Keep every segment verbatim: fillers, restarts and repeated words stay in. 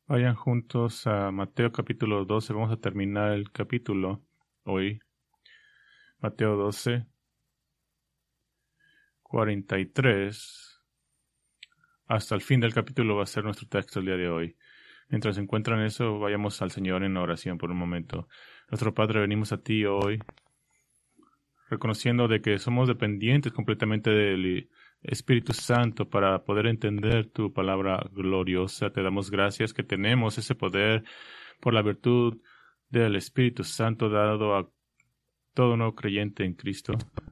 Vayan juntos a Mateo capítulo doce. Vamos a terminar el capítulo hoy. Mateo doce, cuarenta y tres. Hasta el fin del capítulo va a ser nuestro texto el día de hoy. Mientras encuentran eso, vayamos al Señor en oración por un momento. Nuestro Padre, venimos a ti hoy, reconociendo de que somos dependientes completamente del Espíritu Santo para poder entender tu palabra gloriosa. Te damos gracias que tenemos ese poder por la virtud del Espíritu Santo dado a todo nuevo creyente en Cristo.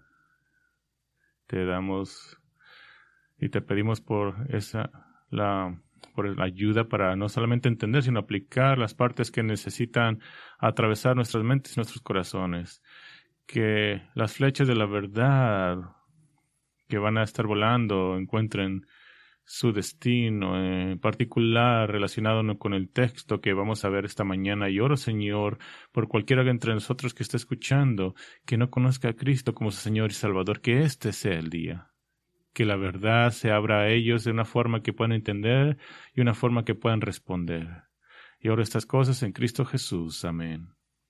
Te damos y te pedimos por esa la por la ayuda para no solamente entender, sino aplicar las partes que necesitan atravesar nuestras mentes y nuestros corazones. Que las flechas de la verdad que van a estar volando encuentren su destino en particular relacionado con el texto que vamos a ver esta mañana. Y oro, Señor, por cualquiera entre nosotros que esté escuchando, que no conozca a Cristo como su Señor y Salvador, que este sea el día. Que la verdad se abra a ellos de una forma que puedan entender y una forma que puedan responder. Y oro estas cosas en Cristo Jesús. Amén.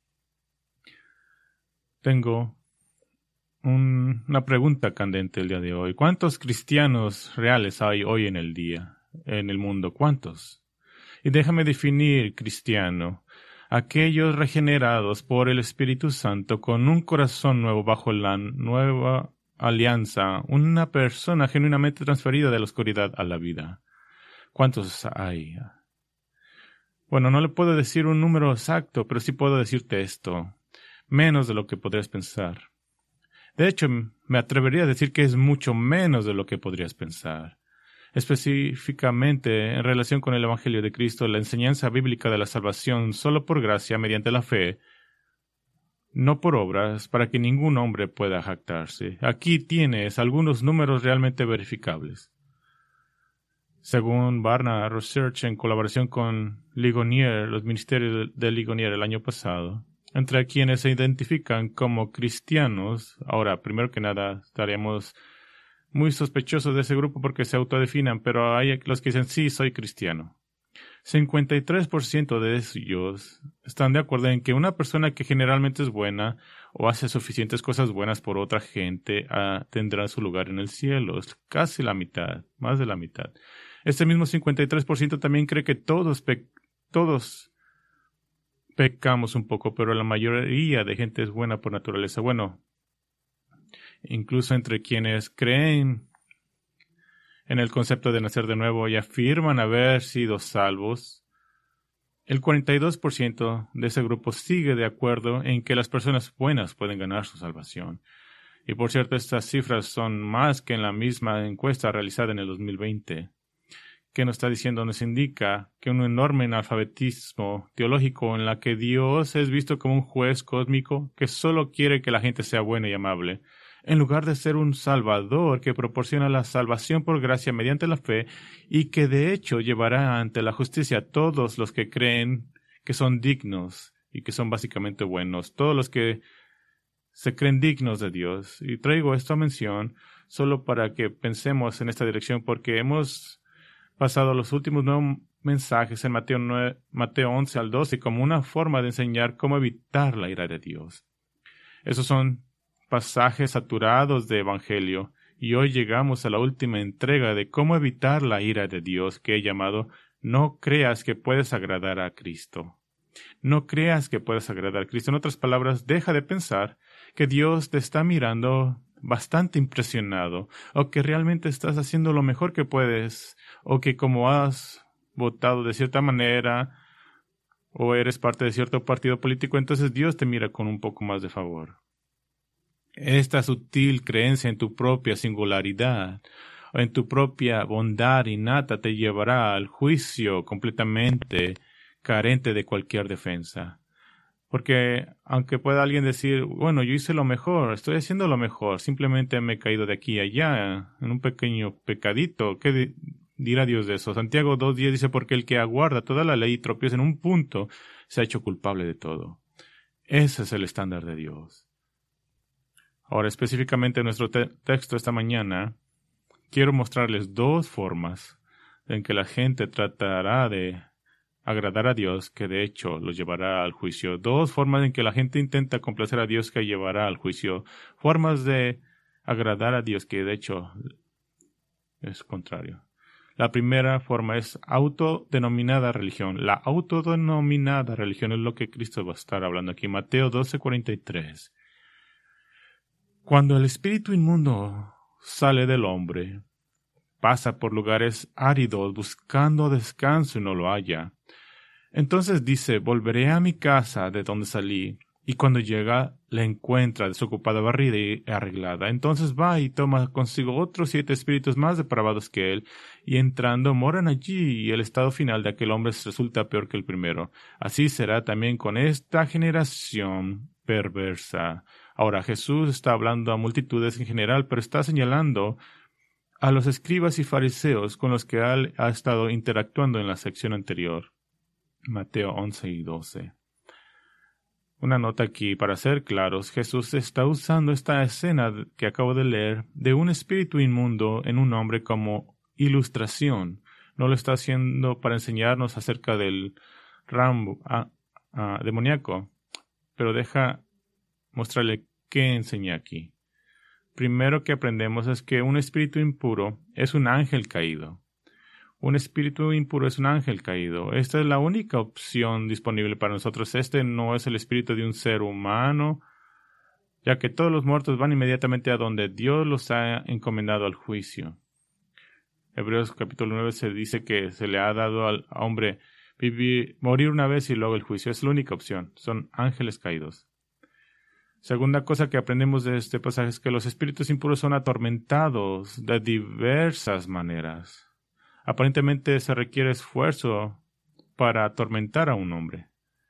Tengo un, una pregunta candente el día de hoy. ¿Cuántos cristianos reales hay hoy en el día, en el mundo? ¿Cuántos? Y déjame definir cristiano. Aquellos regenerados por el Espíritu Santo con un corazón nuevo bajo la nueva alianza, una persona genuinamente transferida de la oscuridad a la vida. ¿Cuántos hay? Bueno, no le puedo decir un número exacto, pero sí puedo decirte esto. Menos de lo que podrías pensar. De hecho, me atrevería a decir que es mucho menos de lo que podrías pensar. Específicamente, en relación con el Evangelio de Cristo, la enseñanza bíblica de la salvación solo por gracia mediante la fe, no por obras, para que ningún hombre pueda jactarse. Aquí tienes algunos números realmente verificables. Según Barna Research, en colaboración con Ligonier, los ministerios de Ligonier el año pasado, entre quienes se identifican como cristianos, ahora, primero que nada, estaríamos muy sospechosos de ese grupo porque se autodefinan, pero hay los que dicen, sí, soy cristiano. cincuenta y tres por ciento de ellos están de acuerdo en que una persona que generalmente es buena o hace suficientes cosas buenas por otra gente uh, tendrá su lugar en el cielo. Es casi la mitad, más de la mitad. Este mismo cincuenta y tres por ciento también cree que todos, pe todos pecamos un poco, pero la mayoría de gente es buena por naturaleza. Bueno, incluso entre quienes creen en el concepto de nacer de nuevo y afirman haber sido salvos, el cuarenta y dos por ciento de ese grupo sigue de acuerdo en que las personas buenas pueden ganar su salvación. Y por cierto, estas cifras son más que en la misma encuesta realizada en el dos mil veinte. ¿Qué nos está diciendo? Nos indica que un enorme analfabetismo teológico en la que Dios es visto como un juez cósmico que solo quiere que la gente sea buena y amable, en lugar de ser un salvador que proporciona la salvación por gracia mediante la fe y que de hecho llevará ante la justicia a todos los que creen que son dignos y que son básicamente buenos, todos los que se creen dignos de Dios. Y traigo esta mención solo para que pensemos en esta dirección porque hemos pasado los últimos nueve mensajes en Mateo, nueve, Mateo once al doce como una forma de enseñar cómo evitar la ira de Dios. Esos son pasajes saturados de evangelio y hoy llegamos a la última entrega de cómo evitar la ira de Dios que he llamado No creas que puedes agradar a Cristo. No creas que puedes agradar a Cristo. En otras palabras, deja de pensar que Dios te está mirando bastante impresionado o que realmente estás haciendo lo mejor que puedes o que como has votado de cierta manera o eres parte de cierto partido político, entonces Dios te mira con un poco más de favor. Esta sutil creencia en tu propia singularidad o en tu propia bondad innata te llevará al juicio completamente carente de cualquier defensa. Porque aunque pueda alguien decir, bueno, yo hice lo mejor, estoy haciendo lo mejor, simplemente me he caído de aquí a allá en un pequeño pecadito, ¿qué di dirá Dios de eso? Santiago dos diez dice, porque el que aguarda toda la ley y tropieza en un punto, se ha hecho culpable de todo. Ese es el estándar de Dios. Ahora, específicamente en nuestro te texto esta mañana, quiero mostrarles dos formas en que la gente tratará de agradar a Dios que de hecho los llevará al juicio. Dos formas en que la gente intenta complacer a Dios que llevará al juicio. Formas de agradar a Dios que de hecho es contrario. La primera forma es autodenominada religión. La autodenominada religión es lo que Cristo va a estar hablando aquí. Mateo doce cuarenta y tres. Cuando el espíritu inmundo sale del hombre, pasa por lugares áridos buscando descanso y no lo halla. Entonces dice, volveré a mi casa de donde salí, y cuando llega la encuentra desocupada, barrida y arreglada. Entonces va y toma consigo otros siete espíritus más depravados que él, y entrando moran allí, y el estado final de aquel hombre resulta peor que el primero. Así será también con esta generación perversa. Ahora Jesús está hablando a multitudes en general, pero está señalando a los escribas y fariseos con los que él ha estado interactuando en la sección anterior. Mateo once y doce. Una nota aquí, para ser claros, Jesús está usando esta escena que acabo de leer de un espíritu inmundo en un hombre como ilustración. No lo está haciendo para enseñarnos acerca del Rambo ah, ah, demoníaco, pero deja mostrarle qué enseña aquí. Primero que aprendemos es que un espíritu impuro es un ángel caído. Un espíritu impuro es un ángel caído. Esta es la única opción disponible para nosotros. Este no es el espíritu de un ser humano, ya que todos los muertos van inmediatamente a donde Dios los ha encomendado al juicio. Hebreos capítulo nueve se dice que se le ha dado al hombre vivir, morir una vez y luego el juicio. Es la única opción. Son ángeles caídos. Segunda cosa que aprendemos de este pasaje es que los espíritus impuros son atormentados de diversas maneras. Aparentemente se requiere esfuerzo para atormentar a un hombre.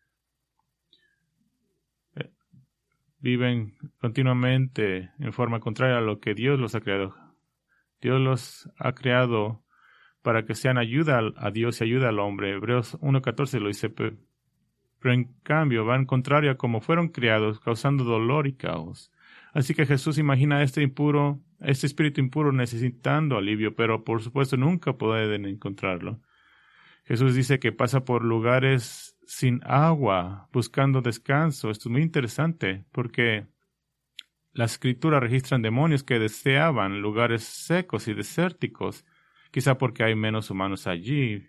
Viven continuamente en forma contraria a lo que Dios los ha creado. Dios los ha creado para que sean ayuda a Dios y ayuda al hombre. Hebreos uno catorce lo dice, pero en cambio van contrario a como fueron creados, causando dolor y caos. Así que Jesús imagina a este impuro, este espíritu impuro necesitando alivio, pero por supuesto nunca pueden encontrarlo. Jesús dice que pasa por lugares sin agua, buscando descanso. Esto es muy interesante, porque las escrituras registran demonios que deseaban lugares secos y desérticos, quizá porque hay menos humanos allí.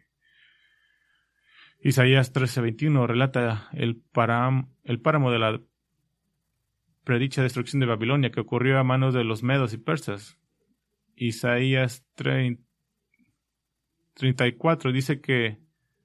Isaías trece veintiuno relata el, param, el páramo de la predicha destrucción de Babilonia que ocurrió a manos de los medos y persas. Isaías treinta y cuatro dice que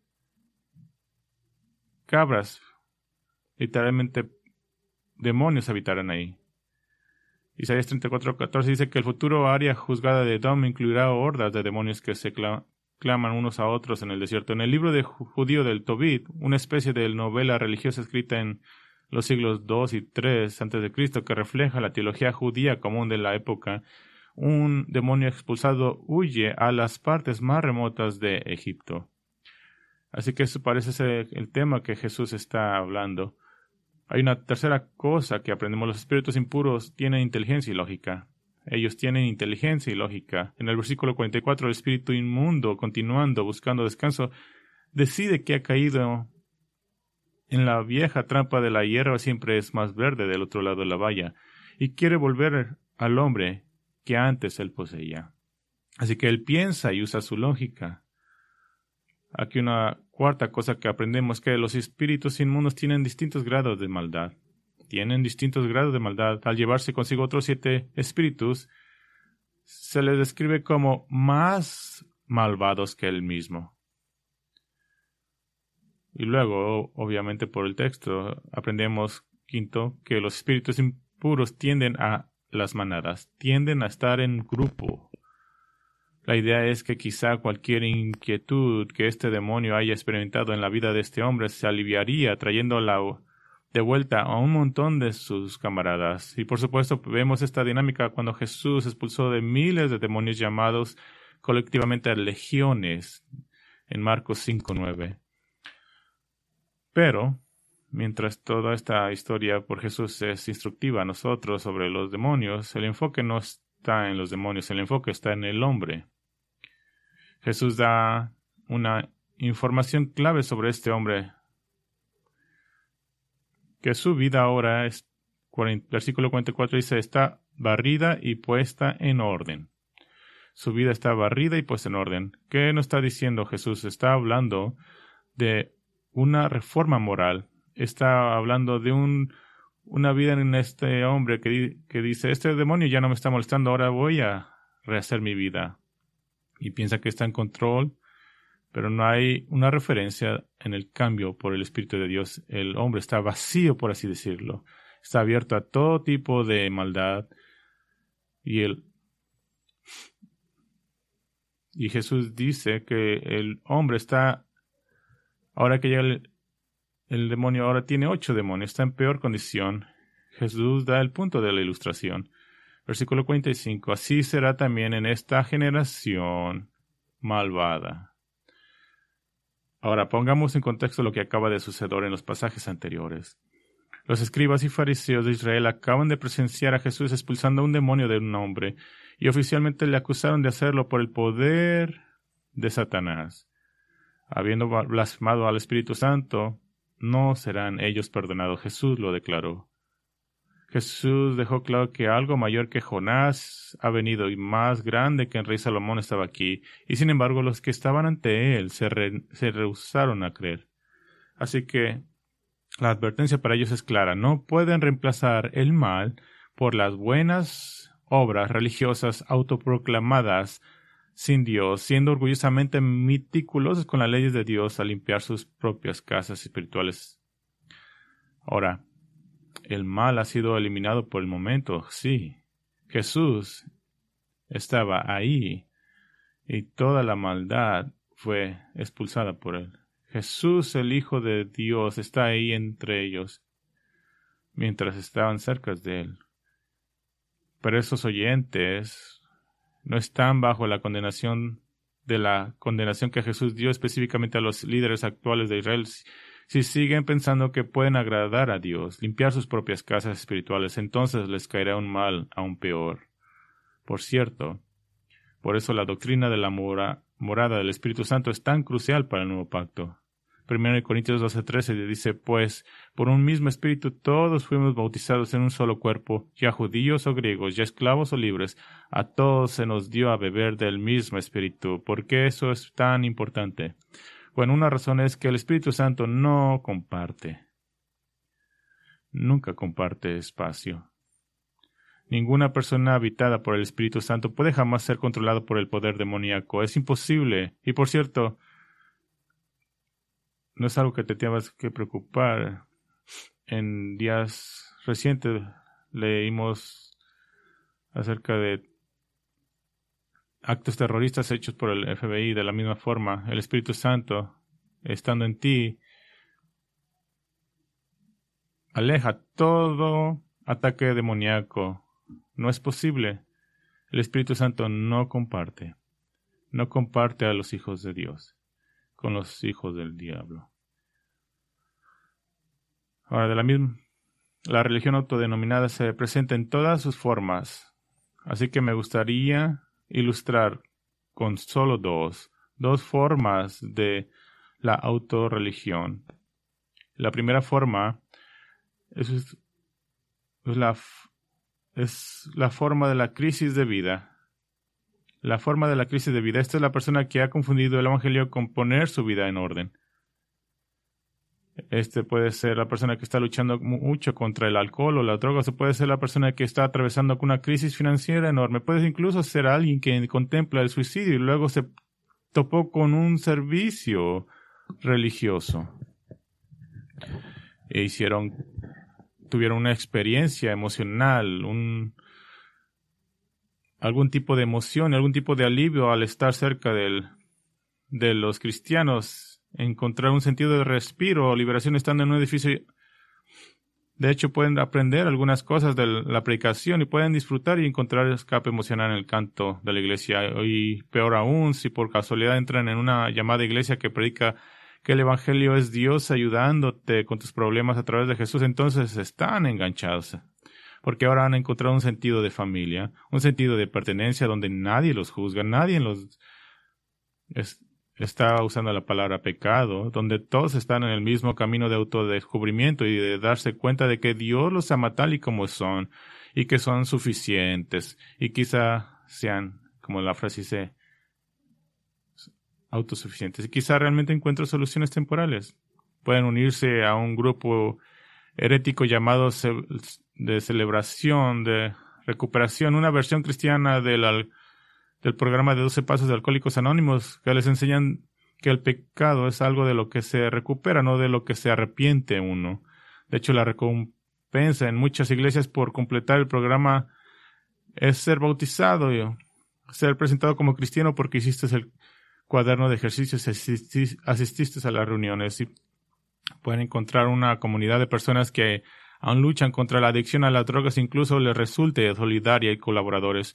cabras, literalmente demonios, habitarán ahí. Isaías treinta y cuatro catorce dice que el futuro área juzgada de Edom incluirá hordas de demonios que se cla claman unos a otros en el desierto. En el libro de judío del Tobit, una especie de novela religiosa escrita en los siglos dos y tres antes de Cristo que refleja la teología judía común de la época, un demonio expulsado huye a las partes más remotas de Egipto. Así que eso parece ser el tema que Jesús está hablando. Hay una tercera cosa que aprendemos. Los espíritus impuros tienen inteligencia y lógica. Ellos tienen inteligencia y lógica. En el versículo cuarenta y cuatro, el espíritu inmundo, continuando, buscando descanso, decide que ha caído en la vieja trampa de la hierba siempre es más verde del otro lado de la valla, y quiere volver al hombre que antes él poseía. Así que él piensa y usa su lógica. Aquí una cuarta cosa que aprendemos, que los espíritus inmundos tienen distintos grados de maldad. Tienen distintos grados de maldad. Al llevarse consigo otros siete espíritus, se les describe como más malvados que él mismo. Y luego, obviamente por el texto, aprendemos, quinto, que los espíritus impuros tienden a las manadas, tienden a estar en grupo. La idea es que quizá cualquier inquietud que este demonio haya experimentado en la vida de este hombre se aliviaría trayéndola de vuelta a un montón de sus camaradas. Y por supuesto vemos esta dinámica cuando Jesús expulsó de miles de demonios llamados colectivamente legiones en Marcos cinco nueve. Pero, mientras toda esta historia por Jesús es instructiva a nosotros sobre los demonios, el enfoque no está en los demonios, el enfoque está en el hombre. Jesús da una información clave sobre este hombre. Que su vida ahora, es, versículo cuarenta y cuatro dice, está barrida y puesta en orden. Su vida está barrida y puesta en orden. ¿Qué nos está diciendo Jesús? Está hablando de una reforma moral. Está hablando de un, una vida en este hombre que, que dice, este demonio ya no me está molestando, ahora voy a rehacer mi vida. Y piensa que está en control, pero no hay una referencia en el cambio por el Espíritu de Dios. El hombre está vacío, por así decirlo. Está abierto a todo tipo de maldad. Y, el, y Jesús dice que el hombre está, ahora que llega el, el demonio, ahora tiene ocho demonios, está en peor condición. Jesús da el punto de la ilustración. Versículo cuarenta y cinco. Así será también en esta generación malvada. Ahora, pongamos en contexto lo que acaba de suceder en los pasajes anteriores. Los escribas y fariseos de Israel acaban de presenciar a Jesús expulsando a un demonio de un hombre y oficialmente le acusaron de hacerlo por el poder de Satanás. Habiendo blasfemado al Espíritu Santo, no serán ellos perdonados. Jesús lo declaró. Jesús dejó claro que algo mayor que Jonás ha venido y más grande que el rey Salomón estaba aquí, y sin embargo los que estaban ante él se, re, se rehusaron a creer. Así que la advertencia para ellos es clara: no pueden reemplazar el mal por las buenas obras religiosas autoproclamadas sin Dios, siendo orgullosamente meticulosos con las leyes de Dios al limpiar sus propias casas espirituales. Ahora, el mal ha sido eliminado por el momento, sí. Jesús estaba ahí y toda la maldad fue expulsada por él. Jesús, el Hijo de Dios, está ahí entre ellos mientras estaban cerca de él. Pero esos oyentes no están bajo la condenación de la condenación que Jesús dio específicamente a los líderes actuales de Israel. Si siguen pensando que pueden agradar a Dios, limpiar sus propias casas espirituales, entonces les caerá un mal aún peor. Por cierto, por eso la doctrina de la mora, morada del Espíritu Santo es tan crucial para el nuevo pacto. Primero Corintios doce trece dice, pues, por un mismo Espíritu todos fuimos bautizados en un solo cuerpo, ya judíos o griegos, ya esclavos o libres, a todos se nos dio a beber del mismo Espíritu. ¿Por qué eso es tan importante? Bueno, una razón es que el Espíritu Santo no comparte. Nunca comparte espacio. Ninguna persona habitada por el Espíritu Santo puede jamás ser controlada por el poder demoníaco. Es imposible. Y por cierto, no es algo que te tengas que preocupar. En días recientes leímos acerca de actos terroristas hechos por el F B I. De la misma forma, el Espíritu Santo, estando en ti, aleja todo ataque demoníaco. No es posible. El Espíritu Santo no comparte. No comparte a los hijos de Dios con los hijos del diablo. Ahora, de la misma, la religión autodenominada se presenta en todas sus formas. Así que me gustaría ilustrar con solo dos, dos formas de la autorreligión. La primera forma es, es, la, es la forma de la crisis de vida. La forma de la crisis de vida. Esta es la persona que ha confundido el evangelio con poner su vida en orden. Este puede ser la persona que está luchando mucho contra el alcohol o la droga. O puede ser la persona que está atravesando una crisis financiera enorme. Puede incluso ser alguien que contempla el suicidio y luego se topó con un servicio religioso. E hicieron, tuvieron una experiencia emocional, un, algún tipo de emoción, algún tipo de alivio al estar cerca del, de los cristianos. Encontrar un sentido de respiro o liberación estando en un edificio. De hecho, pueden aprender algunas cosas de la predicación y pueden disfrutar y encontrar escape emocional en el canto de la iglesia. Y peor aún, si por casualidad entran en una llamada iglesia que predica que el evangelio es Dios ayudándote con tus problemas a través de Jesús, entonces están enganchados. Porque ahora han encontrado un sentido de familia, un sentido de pertenencia donde nadie los juzga, nadie los... Es, está usando la palabra pecado, donde todos están en el mismo camino de autodescubrimiento y de darse cuenta de que Dios los ama tal y como son y que son suficientes y quizá sean, como la frase dice, autosuficientes y quizá realmente encuentren soluciones temporales. Pueden unirse a un grupo herético llamado ce- de celebración, de recuperación, una versión cristiana del, al- del programa de doce Pasos de Alcohólicos Anónimos, que les enseñan que el pecado es algo de lo que se recupera, no de lo que se arrepiente uno. De hecho, la recompensa en muchas iglesias por completar el programa es ser bautizado, y ser presentado como cristiano porque hiciste el cuaderno de ejercicios, asisti- asististe a las reuniones y pueden encontrar una comunidad de personas que aún luchan contra la adicción a las drogas, incluso les resulte solidaria y colaboradores.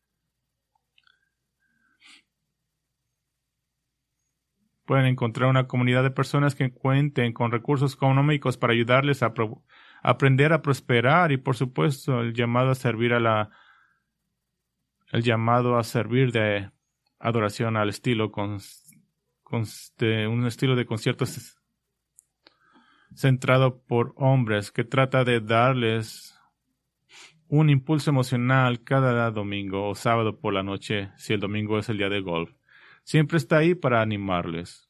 Pueden encontrar una comunidad de personas que cuenten con recursos económicos para ayudarles a, pro- a aprender a prosperar y, por supuesto, el llamado a servir a la el llamado a servir de adoración al estilo con, con de un estilo de conciertos centrado por hombres que trata de darles un impulso emocional cada domingo o sábado por la noche, si el domingo es el día de golf. Siempre está ahí para animarles.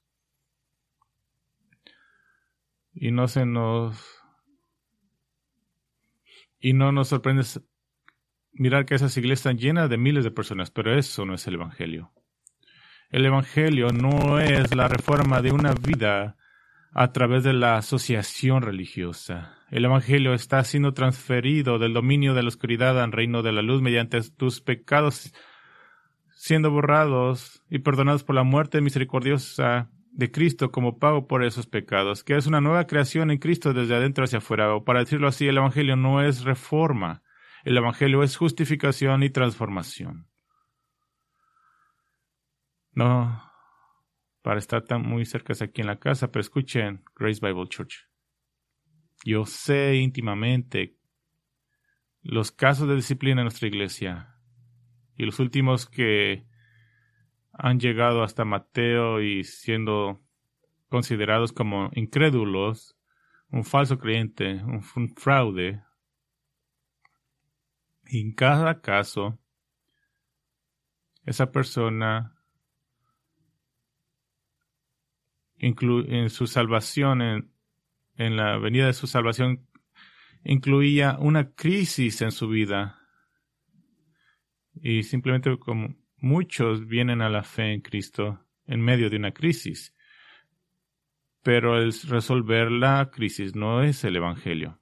Y no se nos y no nos sorprende mirar que esas iglesias están llenas de miles de personas, pero eso no es el Evangelio. El Evangelio no es la reforma de una vida a través de la asociación religiosa. El Evangelio está siendo transferido del dominio de la oscuridad al reino de la luz mediante tus pecados siendo borrados y perdonados por la muerte misericordiosa de Cristo como pago por esos pecados, que es una nueva creación en Cristo desde adentro hacia afuera. O para decirlo así, el Evangelio no es reforma. El Evangelio es justificación y transformación. No para estar tan muy cerca aquí en la casa, pero escuchen Grace Bible Church. Yo sé íntimamente los casos de disciplina en nuestra iglesia y los últimos que han llegado hasta Mateo y siendo considerados como incrédulos, un falso creyente, un, un fraude. Y en cada caso, esa persona inclu- en su salvación, en, en la venida de su salvación, incluía una crisis en su vida. Y simplemente como muchos vienen a la fe en Cristo en medio de una crisis. Pero el resolver la crisis no es el Evangelio.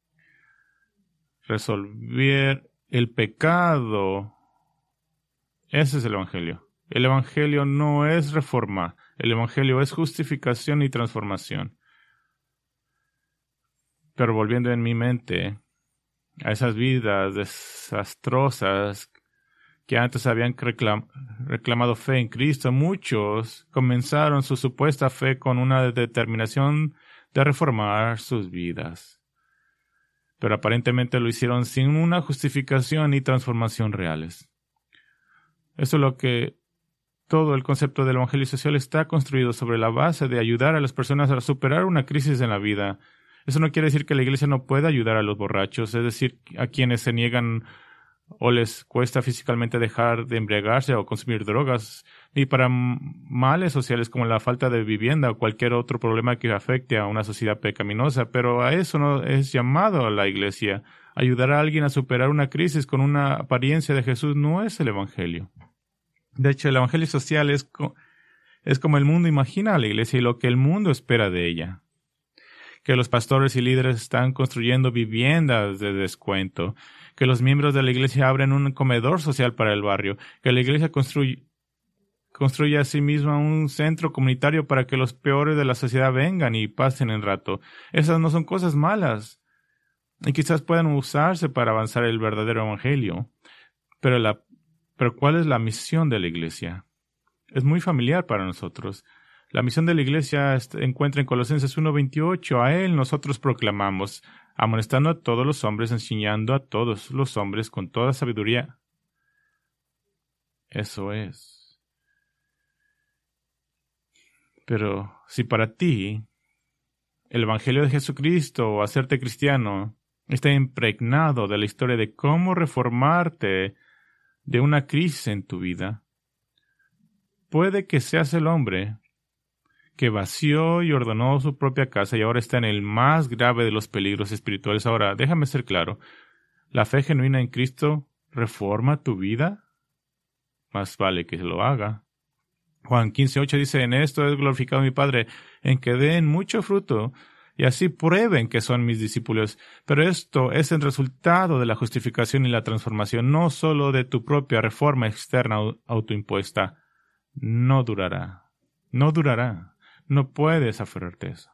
Resolver el pecado, ese es el Evangelio. El Evangelio no es reforma. El Evangelio es justificación y transformación. Pero volviendo en mi mente a esas vidas desastrosas que antes habían reclam- reclamado fe en Cristo, muchos comenzaron su supuesta fe con una determinación de reformar sus vidas. Pero aparentemente lo hicieron sin una justificación y transformación reales. Eso es lo que todo el concepto del evangelio social está construido sobre la base de ayudar a las personas a superar una crisis en la vida. Eso no quiere decir que la iglesia no pueda ayudar a los borrachos, es decir, a quienes se niegan o les cuesta físicamente dejar de embriagarse o consumir drogas, ni para males sociales como la falta de vivienda o cualquier otro problema que afecte a una sociedad pecaminosa. Pero a eso no es llamado a la iglesia. Ayudar a alguien a superar una crisis con una apariencia de Jesús no es el evangelio. De hecho, el evangelio social es, co- es como el mundo imagina a la iglesia y lo que el mundo espera de ella. Que los pastores y líderes están construyendo viviendas de descuento, que los miembros de la iglesia abren un comedor social para el barrio, que la iglesia construye, construye a sí misma un centro comunitario para que los peores de la sociedad vengan y pasen el rato. Esas no son cosas malas y quizás puedan usarse para avanzar el verdadero evangelio. Pero, la, pero ¿cuál es la misión de la iglesia? Es muy familiar para nosotros. La misión de la iglesia se encuentra en Colosenses uno veintiocho. A él nosotros proclamamos, amonestando a todos los hombres, enseñando a todos los hombres con toda sabiduría. Eso es. Pero si para ti el Evangelio de Jesucristo o hacerte cristiano está impregnado de la historia de cómo reformarte de una crisis en tu vida, puede que seas el hombre que vació y ordenó su propia casa y ahora está en el más grave de los peligros espirituales. Ahora, déjame ser claro, ¿la fe genuina en Cristo reforma tu vida? Más vale que lo haga. Juan quince ocho dice, en esto es glorificado mi Padre, en que den mucho fruto, y así prueben que son mis discípulos. Pero esto es el resultado de la justificación y la transformación, no solo de tu propia reforma externa autoimpuesta. No durará. No durará. No puedes aferrarte a eso.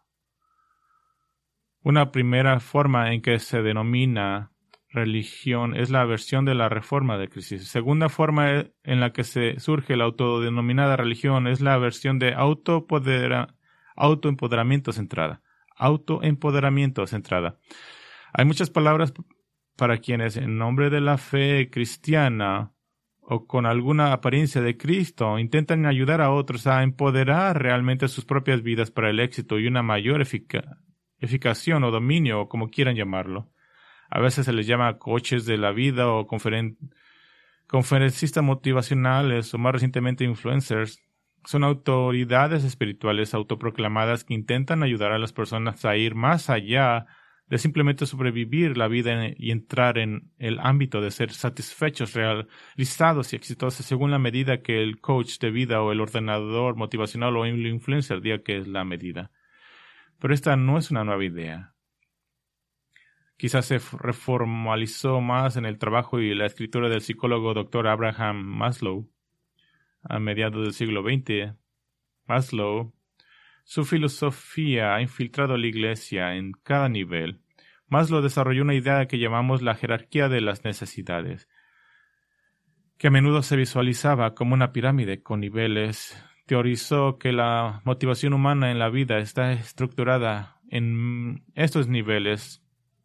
Una primera forma en que se denomina religión es la versión de la reforma de crisis. Segunda forma en la que se surge la autodenominada religión es la versión de autopodera, autoempoderamiento centrada. Autoempoderamiento centrada. Hay muchas palabras para quienes en nombre de la fe cristiana o con alguna apariencia de Cristo intentan ayudar a otros a empoderar realmente sus propias vidas para el éxito y una mayor efic- eficacia o dominio, o como quieran llamarlo. A veces se les llama coaches de la vida o conferen- conferencistas motivacionales o más recientemente influencers. Son autoridades espirituales autoproclamadas que intentan ayudar a las personas a ir más allá de simplemente sobrevivir la vida y entrar en el ámbito de ser satisfechos, realizados y exitosos según la medida que el coach de vida o el ordenador motivacional o el influencer diga que es la medida. Pero esta no es una nueva idea. Quizás se reformalizó más en el trabajo y la escritura del psicólogo doctor Abraham Maslow a mediados del siglo veinte. Maslow, su filosofía ha infiltrado la iglesia en cada nivel. Maslow desarrolló una idea que llamamos la jerarquía de las necesidades, que a menudo se visualizaba como una pirámide con niveles. Teorizó que la motivación humana en la vida está estructurada en estos niveles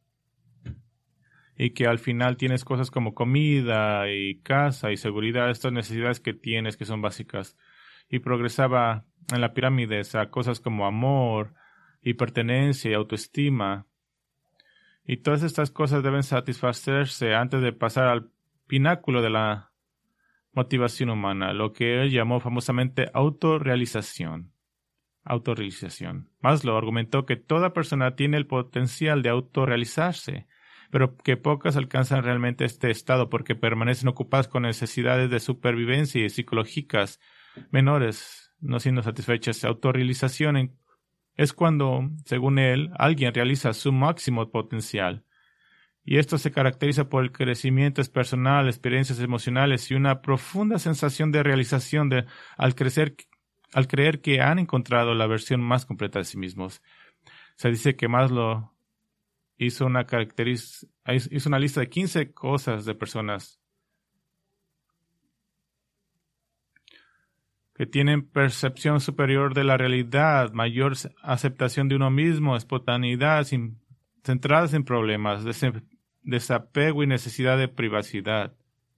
y que al final tienes cosas como comida y casa y seguridad, estas necesidades que tienes que son básicas. Y progresaba en la pirámide a cosas como amor y pertenencia y autoestima. Y todas estas cosas deben satisfacerse antes de pasar al pináculo de la motivación humana, lo que él llamó famosamente autorrealización. Autorrealización. Maslow argumentó que toda persona tiene el potencial de autorrealizarse, pero que pocas alcanzan realmente este estado porque permanecen ocupadas con necesidades de supervivencia y psicológicas menores, no siendo satisfechas. Autorrealización es cuando, según él, alguien realiza su máximo potencial. Y esto se caracteriza por el crecimiento personal, experiencias emocionales y una profunda sensación de realización de, al, crecer, al creer que han encontrado la versión más completa de sí mismos. Se dice que Maslow hizo una, caracteriz- hizo una lista de quince cosas de personas que tienen percepción superior de la realidad, mayor aceptación de uno mismo, espontaneidad, sin, centradas en problemas, des- desapego y necesidad de privacidad.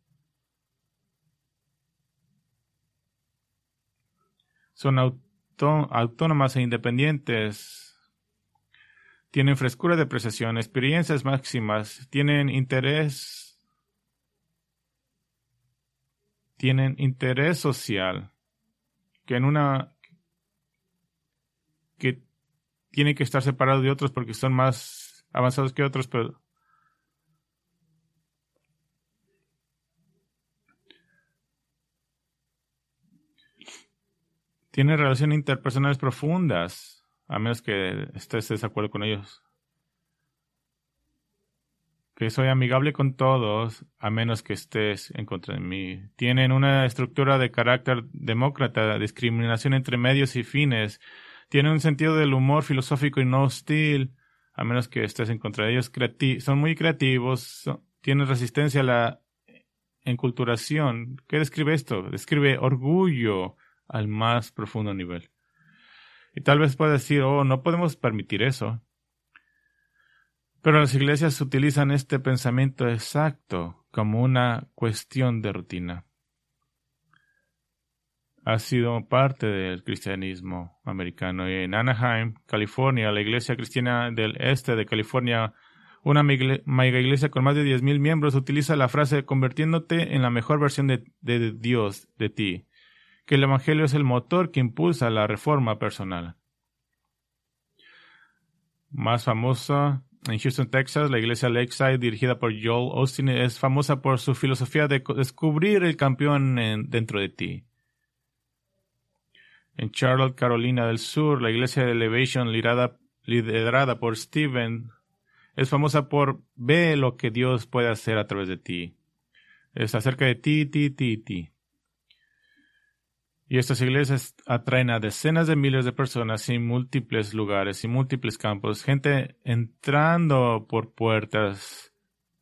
Son autó- autónomas e independientes. Tienen frescura de apreciación, experiencias máximas, tienen interés, tienen interés social, que en una que tienen que estar separados de otros porque son más avanzados que otros, pero tienen relaciones interpersonales profundas, a menos que estés de desacuerdo con ellos. Que soy amigable con todos, a menos que estés en contra de mí. Tienen una estructura de carácter demócrata, discriminación entre medios y fines. Tienen un sentido del humor filosófico y no hostil, a menos que estés en contra de ellos. Creati- son muy creativos, son- tienen resistencia a la enculturación. ¿Qué describe esto? Describe orgullo al más profundo nivel. Y tal vez pueda decir, oh, no podemos permitir eso. Pero las iglesias utilizan este pensamiento exacto como una cuestión de rutina. ha sido parte del cristianismo americano. En Anaheim, California, la iglesia cristiana del este de California, una mega iglesia con más de diez mil miembros, utiliza la frase convirtiéndote en la mejor versión de, de Dios, de ti, que el evangelio es el motor que impulsa la reforma personal. Más famosa, en Houston, Texas, la iglesia Lakeside, dirigida por Joel Osteen, es famosa por su filosofía de descubrir el campeón en, dentro de ti. En Charlotte, Carolina del Sur, la iglesia de Elevation, liderada, liderada por Stephen, es famosa por ve lo que Dios puede hacer a través de ti. Es acerca de ti, ti, ti, ti. Y estas iglesias atraen a decenas de miles de personas en múltiples lugares y múltiples campos. Gente entrando por puertas.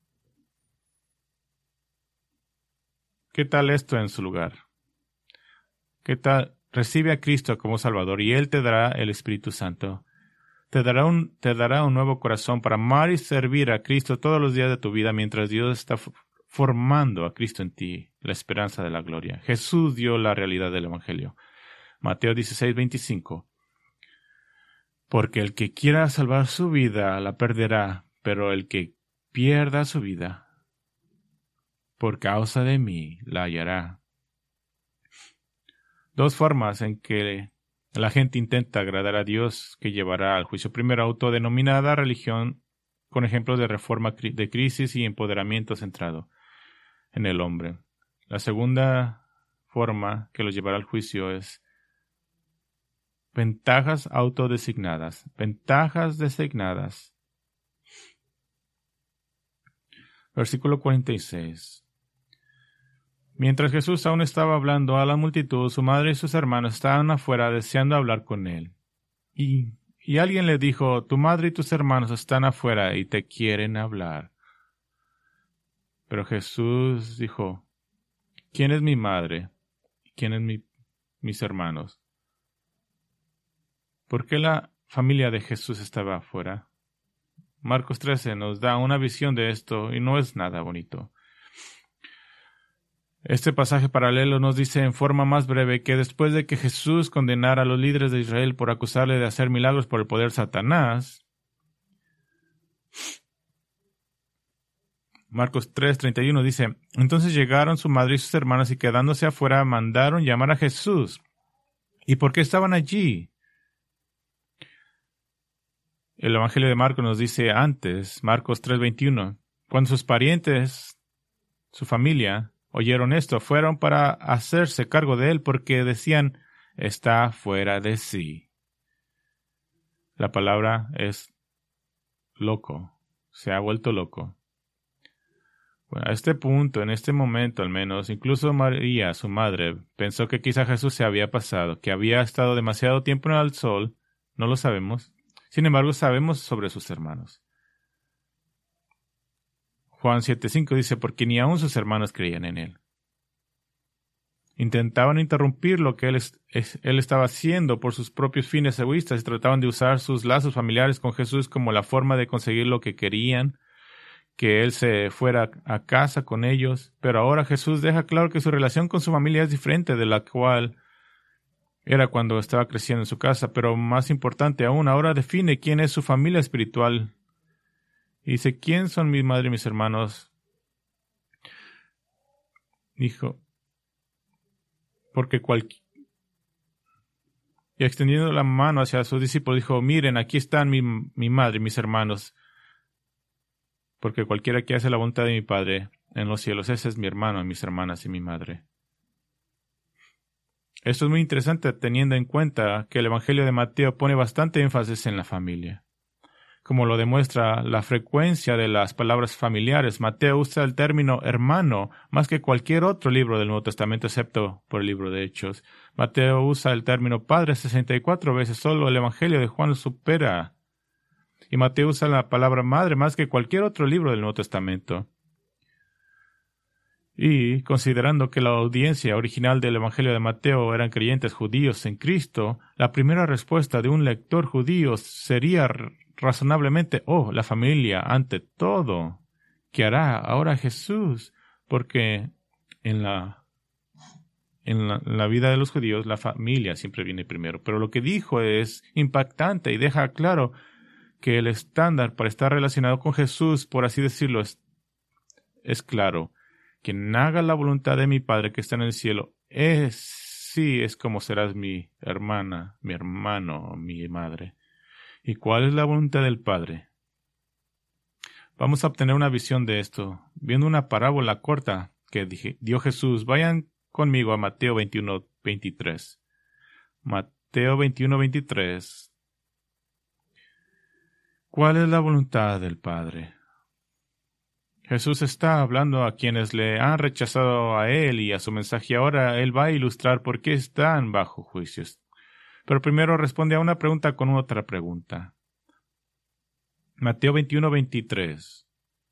¿Qué tal esto en su lugar? ¿Qué tal? Recibe a Cristo como Salvador y Él te dará el Espíritu Santo. Te dará, un, te dará un nuevo corazón para amar y servir a Cristo todos los días de tu vida mientras Dios está formando a Cristo en ti, la esperanza de la gloria. Jesús dio la realidad del Evangelio. Mateo dieciséis, veinticinco. Porque el que quiera salvar su vida la perderá, pero el que pierda su vida por causa de mí la hallará. Dos formas en que la gente intenta agradar a Dios que llevará al juicio. Primero, autodenominada religión, con ejemplos de reforma de crisis y empoderamiento centrado en el hombre. La segunda forma que los llevará al juicio es ventajas autodesignadas. Ventajas designadas. Versículo cuarenta y seis. Mientras Jesús aún estaba hablando a la multitud, su madre y sus hermanos estaban afuera deseando hablar con él. Y, y alguien le dijo, tu madre y tus hermanos están afuera y te quieren hablar. Pero Jesús dijo, ¿quién es mi madre? ¿Quién es mi, mis hermanos? ¿Por qué la familia de Jesús estaba afuera? Marcos trece nos da una visión de esto y no es nada bonito. Este pasaje paralelo nos dice en forma más breve que después de que Jesús condenara a los líderes de Israel por acusarle de hacer milagros por el poder de Satanás, Marcos tres, treinta y uno dice, entonces llegaron su madre y sus hermanos y quedándose afuera mandaron llamar a Jesús. ¿Y por qué estaban allí? El Evangelio de Marcos nos dice antes, Marcos tres, veintiuno, cuando sus parientes, su familia, oyeron esto, fueron para hacerse cargo de él porque decían, está fuera de sí. La palabra es loco, se ha vuelto loco. Bueno, a este punto, en este momento al menos, incluso María, su madre, pensó que quizá Jesús se había pasado, que había estado demasiado tiempo en el sol, no lo sabemos. Sin embargo, sabemos sobre sus hermanos. Juan siete cinco dice, porque ni aun sus hermanos creían en él. Intentaban interrumpir lo que él, es, es, él estaba haciendo por sus propios fines egoístas y trataban de usar sus lazos familiares con Jesús como la forma de conseguir lo que querían, que él se fuera a casa con ellos. Pero ahora Jesús deja claro que su relación con su familia es diferente de la cual era cuando estaba creciendo en su casa. Pero más importante aún, ahora define quién es su familia espiritual. Y dice, ¿quién son mi madre y mis hermanos? Dijo, porque cualquier... Y extendiendo la mano hacia sus discípulos, dijo, miren, aquí están mi, mi madre y mis hermanos. Porque cualquiera que hace la voluntad de mi Padre en los cielos, ese es mi hermano, mis hermanas y mi madre. Esto es muy interesante teniendo en cuenta que el Evangelio de Mateo pone bastante énfasis en la familia. Como lo demuestra la frecuencia de las palabras familiares, Mateo usa el término hermano más que cualquier otro libro del Nuevo Testamento, excepto por el libro de Hechos. Mateo usa el término padre sesenta y cuatro veces, solo el Evangelio de Juan lo supera. Y Mateo usa la palabra madre más que cualquier otro libro del Nuevo Testamento. Y, considerando que la audiencia original del Evangelio de Mateo eran creyentes judíos en Cristo, la primera respuesta de un lector judío sería razonablemente, oh, la familia ante todo. ¿Qué hará ahora Jesús? Porque en la en la, en la vida de los judíos, la familia siempre viene primero. Pero lo que dijo es impactante y deja claro que el estándar para estar relacionado con Jesús, por así decirlo, es, es claro. Quien haga la voluntad de mi Padre que está en el cielo, es sí es como serás mi hermana, mi hermano, mi madre. ¿Y cuál es la voluntad del Padre? Vamos a obtener una visión de esto, viendo una parábola corta que dije, dio Jesús. Vayan conmigo a Mateo veintiuno, veintitrés. Mateo veintiuno, veintitrés. ¿Cuál es la voluntad del Padre? Jesús está hablando a quienes le han rechazado a Él y a su mensaje. Ahora Él va a ilustrar por qué están bajo juicios. Pero primero responde a una pregunta con otra pregunta. Mateo veintiuno, veintitrés.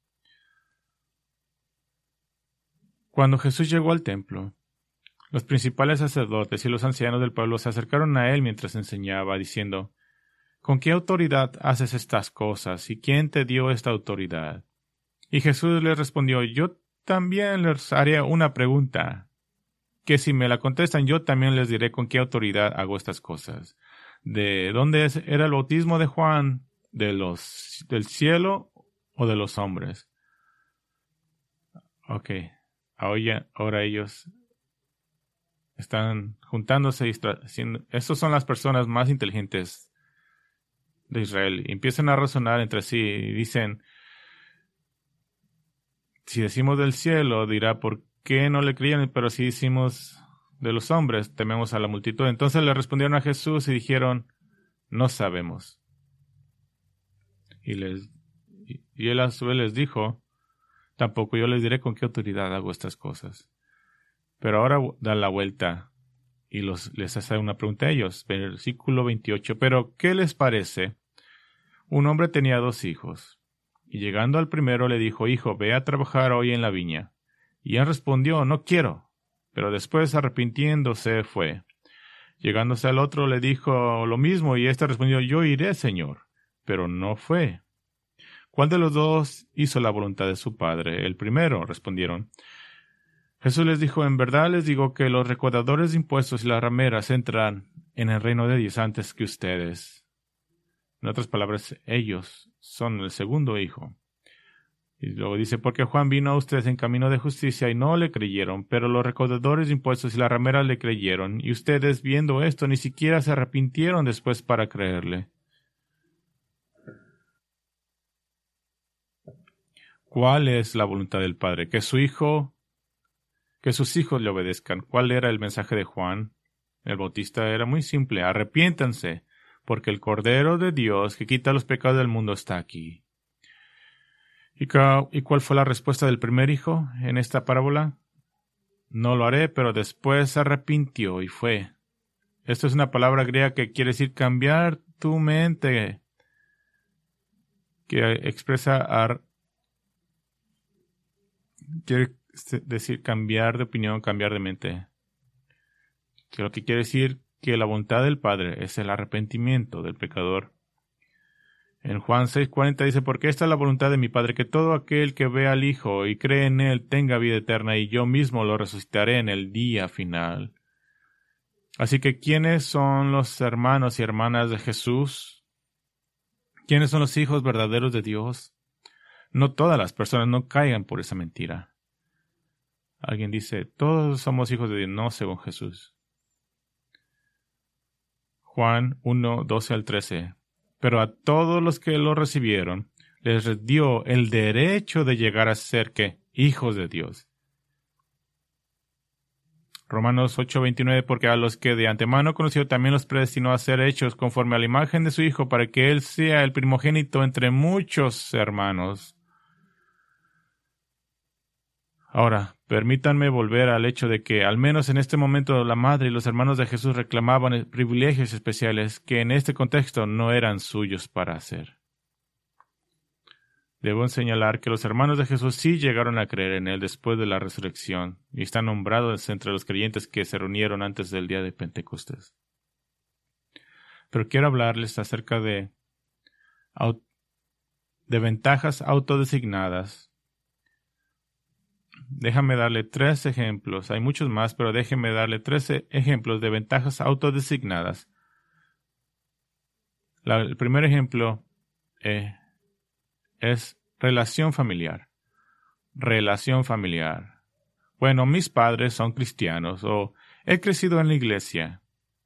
Cuando Jesús llegó al templo, los principales sacerdotes y los ancianos del pueblo se acercaron a Él mientras enseñaba, diciendo, ¿con qué autoridad haces estas cosas? ¿Y quién te dio esta autoridad? Y Jesús les respondió, yo también les haré una pregunta, que si me la contestan, yo también les diré con qué autoridad hago estas cosas. ¿De dónde es, era el bautismo de Juan? ¿De los, del cielo o de los hombres? Ok, ahora, ahora ellos están juntándose y haciendo... Estas son las personas más inteligentes de Israel. Y empiezan a razonar entre sí y dicen, si decimos del cielo, dirá, ¿por qué no le creían? Pero si decimos de los hombres, tememos a la multitud. Entonces le respondieron a Jesús y dijeron, no sabemos. Y, les, y él a su vez les dijo, tampoco yo les diré con qué autoridad hago estas cosas. Pero ahora da la vuelta y los, les hace una pregunta a ellos. Versículo veintiocho. Pero, ¿qué les parece? Un hombre tenía dos hijos. Y llegando al primero le dijo, hijo, ve a trabajar hoy en la viña. Y él respondió, no quiero. Pero después, arrepintiéndose, fue. Llegándose al otro le dijo lo mismo, y éste respondió, yo iré, señor. Pero no fue. ¿Cuál de los dos hizo la voluntad de su padre? El primero, respondieron. Jesús les dijo, en verdad les digo que los recaudadores de impuestos y las rameras entran en el reino de Dios antes que ustedes. En otras palabras, ellos son el segundo hijo. Y luego dice, porque Juan vino a ustedes en camino de justicia y no le creyeron, pero los recaudadores de impuestos y las rameras le creyeron, y ustedes, viendo esto, ni siquiera se arrepintieron después para creerle. ¿Cuál es la voluntad del Padre? Que su hijo, que sus hijos le obedezcan. ¿Cuál era el mensaje de Juan el Bautista? Era muy simple, arrepiéntanse, porque el Cordero de Dios que quita los pecados del mundo está aquí. ¿Y cuál fue la respuesta del primer hijo en esta parábola? No lo haré, pero después se arrepintió y fue. Esto es una palabra griega que quiere decir cambiar tu mente, que expresa ar... quiere decir cambiar de opinión, cambiar de mente. Que lo que quiere decir que la voluntad del Padre es el arrepentimiento del pecador. En Juan seis cuarenta dice, porque esta es la voluntad de mi Padre, que todo aquel que ve al Hijo y cree en Él tenga vida eterna, y yo mismo lo resucitaré en el día final. Así que, ¿quiénes son los hermanos y hermanas de Jesús? ¿Quiénes son los hijos verdaderos de Dios? No todas las personas, no caigan por esa mentira. Alguien dice, todos somos hijos de Dios, no según Jesús. Juan uno, doce al trece. Pero a todos los que lo recibieron, les dio el derecho de llegar a ser, ¿qué? Hijos de Dios. Romanos ocho, veintinueve, porque a los que de antemano conoció también los predestinó a ser hechos conforme a la imagen de su Hijo, para que Él sea el primogénito entre muchos hermanos. Ahora, permítanme volver al hecho de que, al menos en este momento, la madre y los hermanos de Jesús reclamaban privilegios especiales que en este contexto no eran suyos para hacer. Debo señalar que los hermanos de Jesús sí llegaron a creer en Él después de la resurrección y están nombrados entre los creyentes que se reunieron antes del día de Pentecostés. Pero quiero hablarles acerca de, de ventajas autodesignadas déjame darle tres ejemplos. Hay muchos más, pero déjeme darle tres ejemplos de ventajas autodesignadas. La, el primer ejemplo eh, es relación familiar. Relación familiar. Bueno, mis padres son cristianos o he crecido en la iglesia.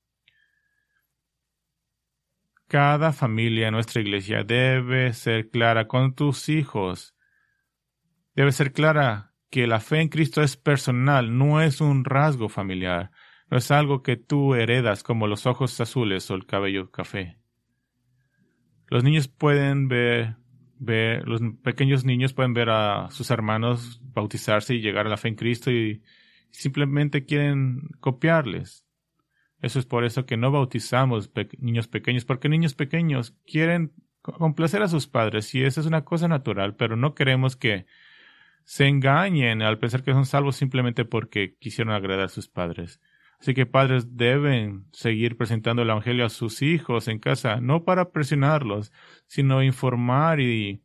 Cada familia en nuestra iglesia debe ser clara con tus hijos. Debe ser clara que la fe en Cristo es personal, no es un rasgo familiar. No es algo que tú heredas como los ojos azules o el cabello café. Los niños pueden ver, ver, los pequeños niños pueden ver a sus hermanos bautizarse y llegar a la fe en Cristo y simplemente quieren copiarles. Eso es por eso que no bautizamos pe- niños pequeños, porque niños pequeños quieren complacer a sus padres y esa es una cosa natural, pero no queremos que se engañen al pensar que son salvos simplemente porque quisieron agradar a sus padres. Así que padres deben seguir presentando el Evangelio a sus hijos en casa, no para presionarlos, sino informar y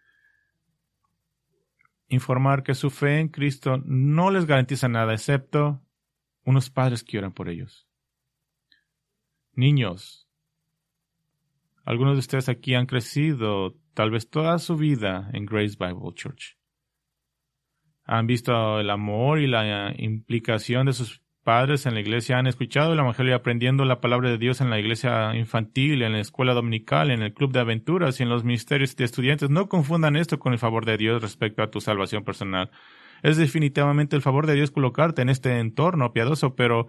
informar que su fe en Cristo no les garantiza nada excepto unos padres que oran por ellos. Niños, algunos de ustedes aquí han crecido tal vez toda su vida en Grace Bible Church. Han visto el amor y la implicación de sus padres en la iglesia, han escuchado el Evangelio y aprendiendo la palabra de Dios en la iglesia infantil, en la escuela dominical, en el club de aventuras y en los ministerios de estudiantes. No confundan esto con el favor de Dios respecto a tu salvación personal. Es definitivamente el favor de Dios colocarte en este entorno piadoso, pero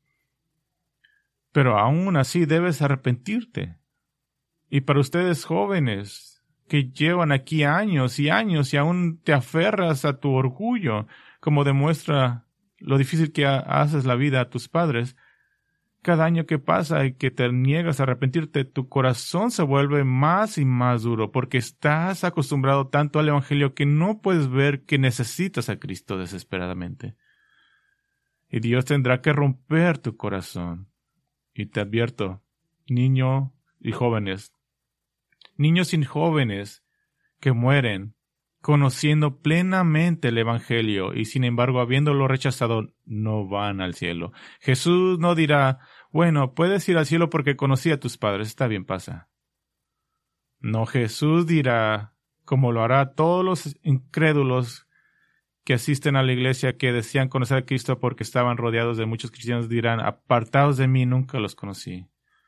Pero aún así debes arrepentirte. Y para ustedes jóvenes que llevan aquí años y años y aún te aferras a tu orgullo, como demuestra lo difícil que haces la vida a tus padres, cada año que pasa y que te niegas a arrepentirte, tu corazón se vuelve más y más duro porque estás acostumbrado tanto al Evangelio que no puedes ver que necesitas a Cristo desesperadamente. Y Dios tendrá que romper tu corazón. Y te advierto, niño y jóvenes, niños y jóvenes que mueren conociendo plenamente el Evangelio y sin embargo habiéndolo rechazado, no van al cielo. Jesús no dirá, bueno, puedes ir al cielo porque conocí a tus padres, está bien, pasa. No, Jesús dirá, como lo hará todos los incrédulos que asisten a la iglesia, que decían conocer a Cristo porque estaban rodeados de muchos cristianos, dirán, apartados de mí, nunca los conocí.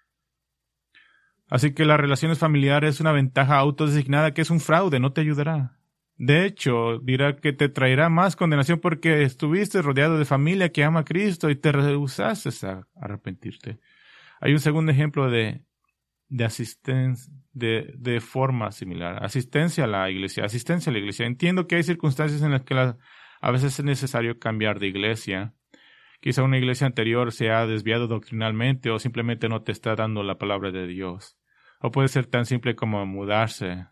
Así que las relaciones familiares es una ventaja autodesignada que es un fraude, no te ayudará. De hecho, dirá que te traerá más condenación porque estuviste rodeado de familia que ama a Cristo y te rehusaste a arrepentirte. Hay un segundo ejemplo de, de asistencia, de, de forma similar. Asistencia a la iglesia, asistencia a la iglesia. Entiendo que hay circunstancias en las que la, a veces es necesario cambiar de iglesia. Quizá una iglesia anterior se ha desviado doctrinalmente o simplemente no te está dando la palabra de Dios. O puede ser tan simple como mudarse.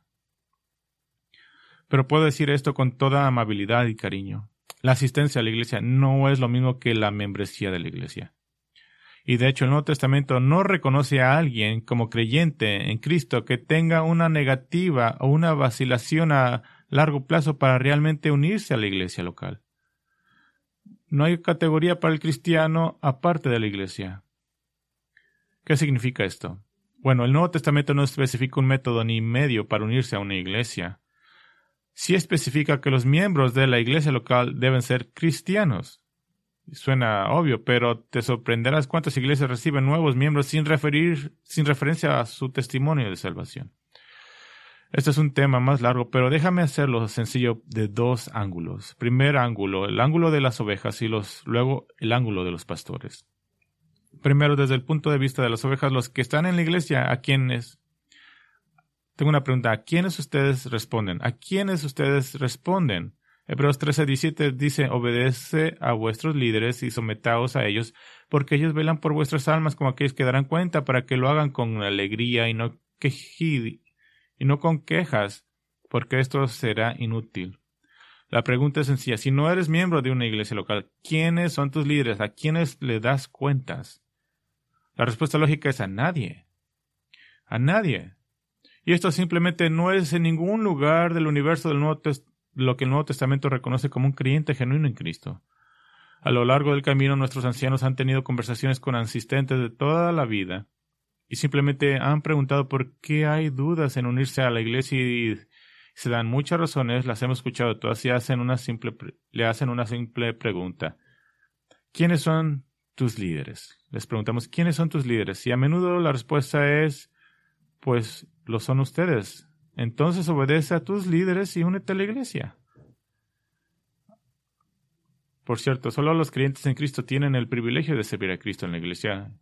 Pero puedo decir esto con toda amabilidad y cariño. La asistencia a la iglesia no es lo mismo que la membresía de la iglesia. Y de hecho el Nuevo Testamento no reconoce a alguien como creyente en Cristo que tenga una negativa o una vacilación a largo plazo para realmente unirse a la iglesia local. No hay categoría para el cristiano aparte de la iglesia. ¿Qué significa esto? Bueno, el Nuevo Testamento no especifica un método ni medio para unirse a una iglesia. Sí especifica que los miembros de la iglesia local deben ser cristianos. Suena obvio, pero te sorprenderás cuántas iglesias reciben nuevos miembros sin referir, sin referencia a su testimonio de salvación. Este es un tema más largo, pero déjame hacerlo sencillo de dos ángulos. Primer ángulo, el ángulo de las ovejas y los, luego el ángulo de los pastores. Primero, desde el punto de vista de las ovejas, los que están en la iglesia, ¿a quiénes? Tengo una pregunta, ¿a quiénes ustedes responden? ¿A quiénes ustedes responden? Hebreos trece diecisiete dice, obedece a vuestros líderes y sometaos a ellos, porque ellos velan por vuestras almas como aquellos que darán cuenta para que lo hagan con alegría y no quejí, y no con quejas, porque esto será inútil. La pregunta es sencilla, si no eres miembro de una iglesia local, ¿quiénes son tus líderes? ¿A quiénes le das cuentas? La respuesta lógica es a nadie. A nadie. Y esto simplemente no es en ningún lugar del universo del Nuevo Testamento. lo que el Nuevo Testamento reconoce como un creyente genuino en Cristo. A lo largo del camino, nuestros ancianos han tenido conversaciones con asistentes de toda la vida y simplemente han preguntado por qué hay dudas en unirse a la iglesia y se dan muchas razones, las hemos escuchado todas y hacen una simple, le hacen una simple pregunta. ¿Quiénes son tus líderes? Les preguntamos, ¿quiénes son tus líderes? Y a menudo la respuesta es, pues lo son ustedes. Entonces obedece a tus líderes y únete a la iglesia. Por cierto, solo los creyentes en Cristo tienen el privilegio de servir a Cristo en la iglesia.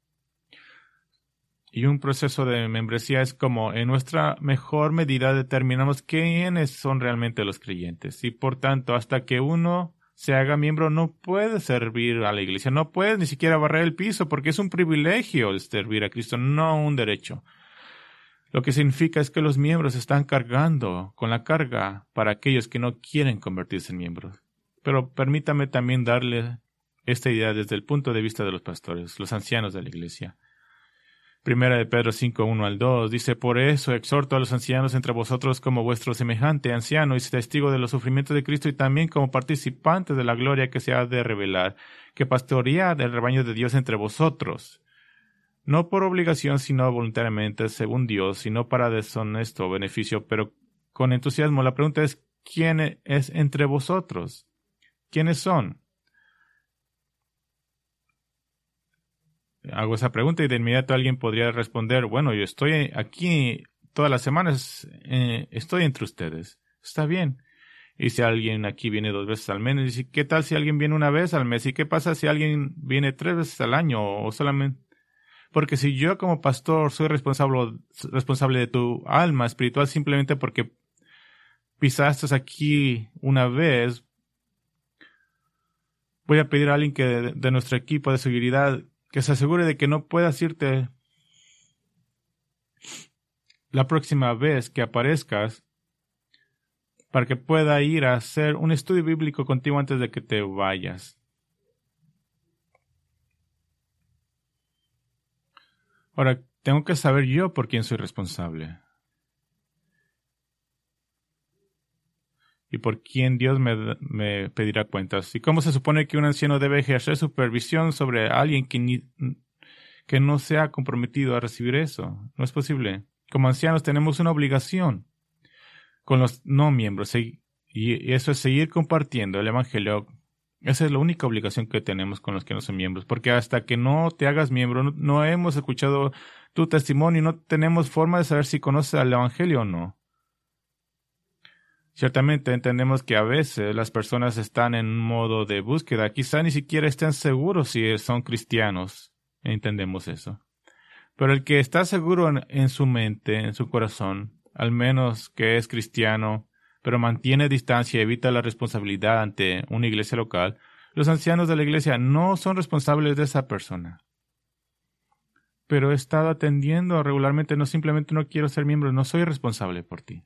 Y un proceso de membresía es como, en nuestra mejor medida, determinamos quiénes son realmente los creyentes. Y por tanto, hasta que uno se haga miembro, no puede servir a la iglesia. No puede ni siquiera barrer el piso, porque es un privilegio el servir a Cristo, no un derecho. Lo que significa es que los miembros están cargando con la carga para aquellos que no quieren convertirse en miembros. Pero permítame también darle esta idea desde el punto de vista de los pastores, los ancianos de la iglesia. Primera de Pedro cinco, uno al dos, dice, por eso exhorto a los ancianos entre vosotros como vuestro semejante anciano y testigo de los sufrimientos de Cristo y también como participantes de la gloria que se ha de revelar, que pastoread el rebaño de Dios entre vosotros, no por obligación sino voluntariamente, según Dios, sino para deshonesto beneficio, pero con entusiasmo. La pregunta es, ¿quién es entre vosotros? ¿Quiénes son? Hago esa pregunta y de inmediato alguien podría responder, bueno, yo estoy aquí todas las semanas, eh, estoy entre ustedes. Está bien. Y si alguien aquí viene dos veces al mes, ¿y qué tal si alguien viene una vez al mes? ¿Y qué pasa si alguien viene tres veces al año o solamente? Porque si yo como pastor soy responsable, responsable de tu alma espiritual simplemente porque pisaste aquí una vez, voy a pedir a alguien que de, de nuestro equipo de seguridad que se asegure de que no puedas irte la próxima vez que aparezcas para que pueda ir a hacer un estudio bíblico contigo antes de que te vayas. Ahora, tengo que saber yo por quién soy responsable. Y por quién Dios me, me pedirá cuentas. ¿Y cómo se supone que un anciano debe ejercer supervisión sobre alguien que, ni, que no se ha comprometido a recibir eso? No es posible. Como ancianos tenemos una obligación con los no miembros, y, y eso es seguir compartiendo el Evangelio. Esa es la única obligación que tenemos con los que no son miembros, porque hasta que no te hagas miembro, no, no hemos escuchado tu testimonio y no tenemos forma de saber si conoces al Evangelio o no. Ciertamente entendemos que a veces las personas están en un modo de búsqueda, quizá ni siquiera estén seguros si son cristianos. Entendemos eso. Pero el que está seguro en, en su mente, en su corazón, al menos que es cristiano, pero mantiene distancia y evita la responsabilidad ante una iglesia local, los ancianos de la iglesia no son responsables de esa persona. Pero he estado atendiendo regularmente, no simplemente no quiero ser miembro, no soy responsable por ti.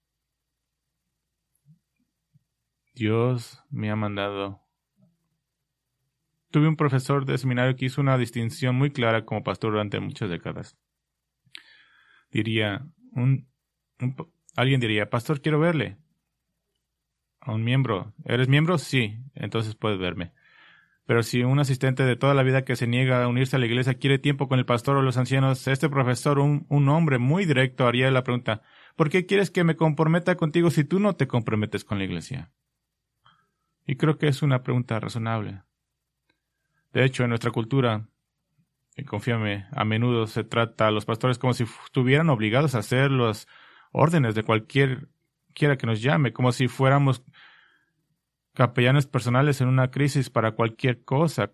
Dios me ha mandado. Tuve un profesor de seminario que hizo una distinción muy clara como pastor durante muchas décadas. Diría, un, un, alguien diría, pastor, quiero verle. A un miembro. ¿Eres miembro? Sí, entonces puedes verme. Pero si un asistente de toda la vida que se niega a unirse a la iglesia quiere tiempo con el pastor o los ancianos, este profesor, un, un hombre muy directo, haría la pregunta, ¿por qué quieres que me comprometa contigo si tú no te comprometes con la iglesia? Y creo que es una pregunta razonable. De hecho, en nuestra cultura, y confíame, a menudo se trata a los pastores como si estuvieran obligados a hacer las órdenes de cualquier quiera que nos llame, como si fuéramos capellanes personales en una crisis para cualquier cosa.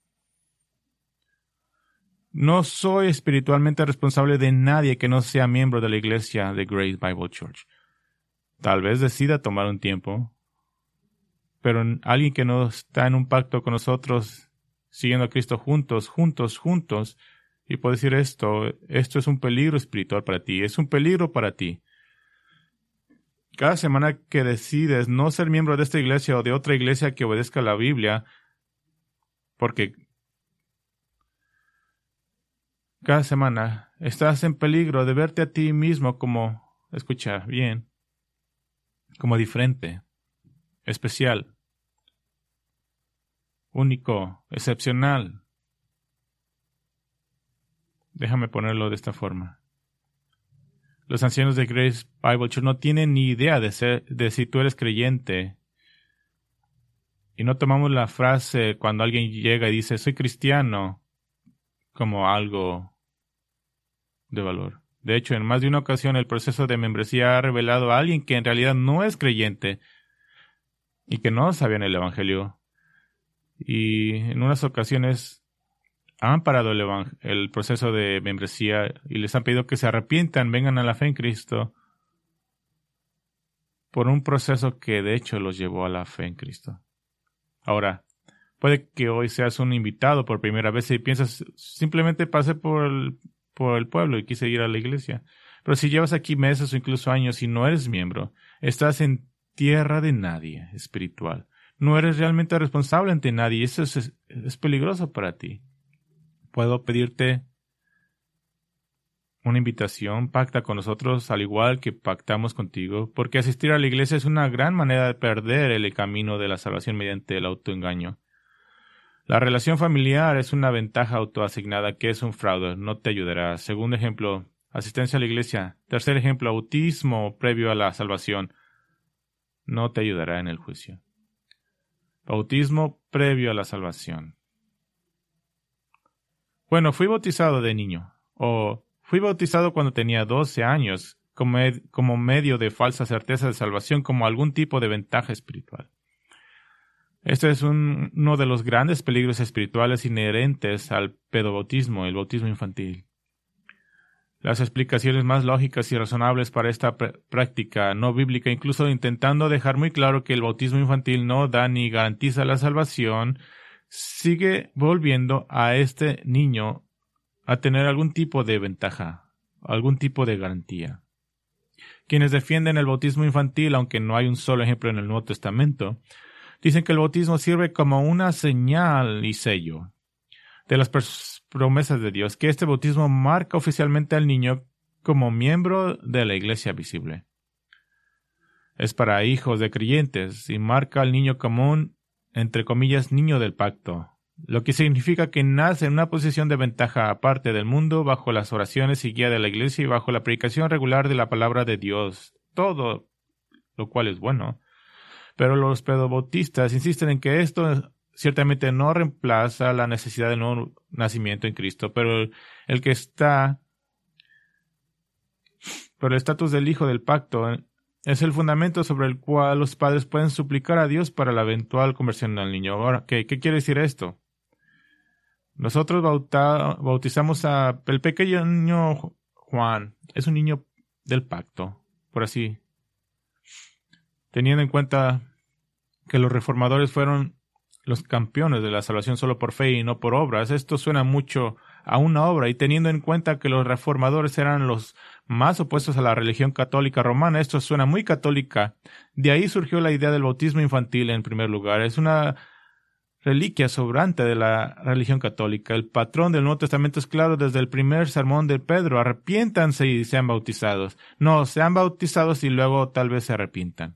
No soy espiritualmente responsable de nadie que no sea miembro de la iglesia de Grace Bible Church. Tal vez decida tomar un tiempo, pero alguien que no está en un pacto con nosotros, siguiendo a Cristo juntos, juntos, juntos, y puedo decir esto, esto es un peligro espiritual para ti, es un peligro para ti. Cada semana que decides no ser miembro de esta iglesia o de otra iglesia que obedezca la Biblia, porque cada semana estás en peligro de verte a ti mismo como, escucha bien, como diferente, especial, único, excepcional. Déjame ponerlo de esta forma. Los ancianos de Grace Bible Church no tienen ni idea de, ser, de si tú eres creyente. Y no tomamos la frase cuando alguien llega y dice, soy cristiano, como algo de valor. De hecho, en más de una ocasión el proceso de membresía ha revelado a alguien que en realidad no es creyente y que no sabían el Evangelio. Y en unas ocasiones han parado el, evang- el proceso de membresía y les han pedido que se arrepientan, vengan a la fe en Cristo, por un proceso que de hecho los llevó a la fe en Cristo. Ahora, puede que hoy seas un invitado por primera vez y piensas, simplemente pasé por el, por el pueblo y quise ir a la iglesia. Pero si llevas aquí meses o incluso años y no eres miembro, estás en tierra de nadie espiritual. No eres realmente responsable ante nadie y eso es, es peligroso para ti. Puedo pedirte una invitación, pacta con nosotros al igual que pactamos contigo, porque asistir a la iglesia es una gran manera de perder el camino de la salvación mediante el autoengaño. La relación familiar es una ventaja autoasignada que es un fraude, no te ayudará. Segundo ejemplo, asistencia a la iglesia. Tercer ejemplo, autismo previo a la salvación, no te ayudará en el juicio. Bautismo previo a la salvación. Bueno, fui bautizado de niño, o fui bautizado cuando tenía doce años, como, ed- como medio de falsa certeza de salvación, como algún tipo de ventaja espiritual. Este es un- uno de los grandes peligros espirituales inherentes al pedobautismo, el bautismo infantil. Las explicaciones más lógicas y razonables para esta pr- práctica no bíblica, incluso intentando dejar muy claro que el bautismo infantil no da ni garantiza la salvación, sigue volviendo a este niño a tener algún tipo de ventaja, algún tipo de garantía. Quienes defienden el bautismo infantil, aunque no hay un solo ejemplo en el Nuevo Testamento, dicen que el bautismo sirve como una señal y sello de las pers- promesas de Dios, que este bautismo marca oficialmente al niño como miembro de la iglesia visible. Es para hijos de creyentes y marca al niño como un, entre comillas, niño del pacto, lo que significa que nace en una posición de ventaja aparte del mundo bajo las oraciones y guía de la iglesia y bajo la predicación regular de la palabra de Dios, todo lo cual es bueno. Pero los pedobautistas insisten en que esto ciertamente no reemplaza la necesidad del nuevo nacimiento en Cristo, pero el, el que está, pero el estatus del hijo del pacto es el fundamento sobre el cual los padres pueden suplicar a Dios para la eventual conversión del niño. Ahora, ¿qué, qué quiere decir esto? Nosotros bauta, bautizamos a el pequeño Juan. Es un niño del pacto, por así. Teniendo en cuenta que los reformadores fueron los campeones de la salvación solo por fe y no por obras, esto suena mucho a una obra, y teniendo en cuenta que los reformadores eran los más opuestos a la religión católica romana, esto suena muy católica. De ahí surgió la idea del bautismo infantil en primer lugar. Es una reliquia sobrante de la religión católica. El patrón del Nuevo Testamento es claro desde el primer sermón de Pedro: arrepiéntanse y sean bautizados. No, sean bautizados y luego tal vez se arrepientan.